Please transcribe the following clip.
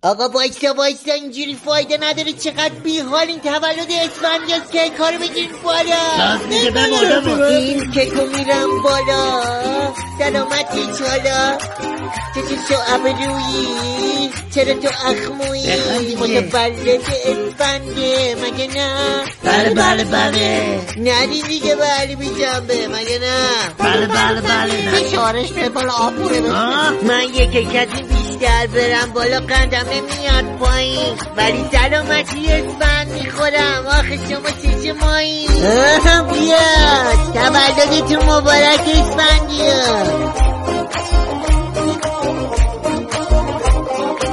آقا وایسا اینجوری فایده نداره. چقدر بیحال این تولد اسفندیاست که کارو بگیریم بالا. میگه بمردم این ککو میرم بالا. سلامتی چالا. چه ابرویی؟ چرا تو اخمویی؟ متولد اسفنده مگه نه؟ بله نری دیگه بله بی جنبه مگه نه؟ بله فشارش به بالا آبوره من یک کسی بیشتر برم بالا قندم نمیاد پایین، ولی سلامتی اسفند میخورم. آخه شما چه مایی؟ بیاد تولدتون مبارک اسفندیان.